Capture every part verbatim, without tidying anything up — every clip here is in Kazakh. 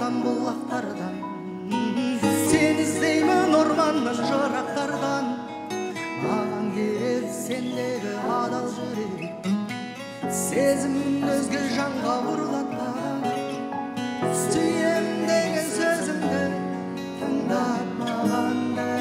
таулардан бұлақтардан, сен іздеймін орманның жырақтардан. Маған керек сендегі адал жүрек, сезімін өзге жанға ұрлатпаған. Сүйем деген сөзімді тыңдатпаған.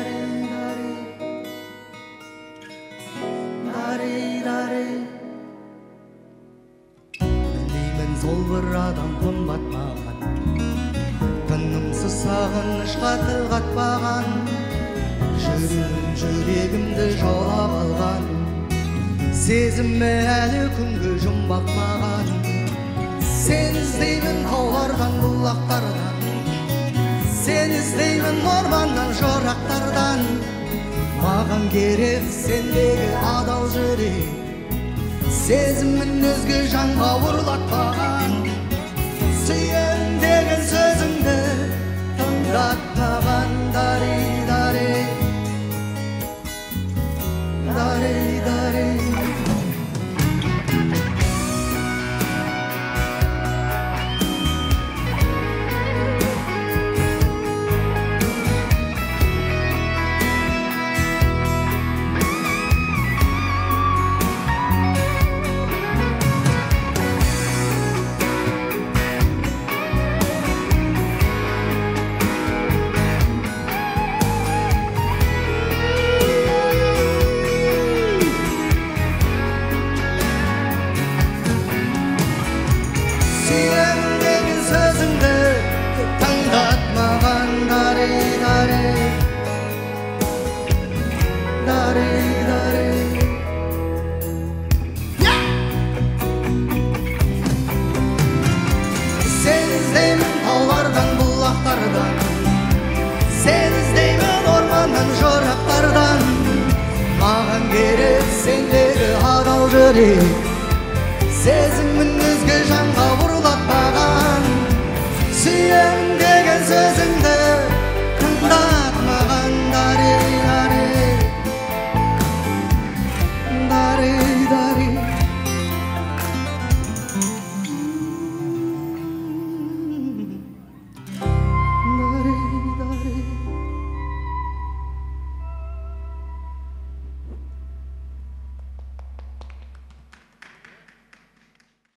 Білмеймін сол бір адам қымбат маған, тынымсыз сағынышқа тіл қатпаған. Жүрегім жүрегімді жаулап алған, сезімі әлі күнге жұмбақ маған. Сен іздеймін таулардан бұлақтардан, сен іздеймін орманнан жырақтардан. Маған керек сендегі адал жүрек, сезімін өзге жанға ұрлатпаған. Сүйем деген сөзіңді тыңдатпаған. Дарей, дарей, дарей, дарей. Sen іздеймін таулардан бұлақтардан, сен іздеймін орманнан жырақтардан. Маған керек сендегі адал жүрек, сезімін